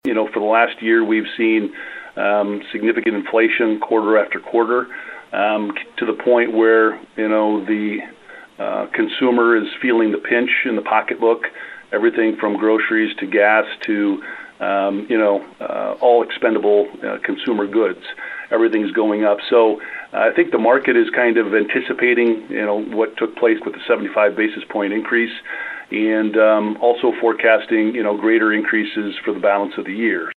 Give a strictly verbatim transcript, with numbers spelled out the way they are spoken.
You know, for the last year, we've seen um, significant inflation quarter after quarter, um, to the point where, you know, the uh, consumer is feeling the pinch in the pocketbook, everything from groceries to gas to, um, you know, uh, all expendable uh, consumer goods. Everything's going up. So uh, I think the market is kind of anticipating, you know, what took place with the seventy-five basis point increase, and um, also forecasting, you know, greater increases for the balance of the year.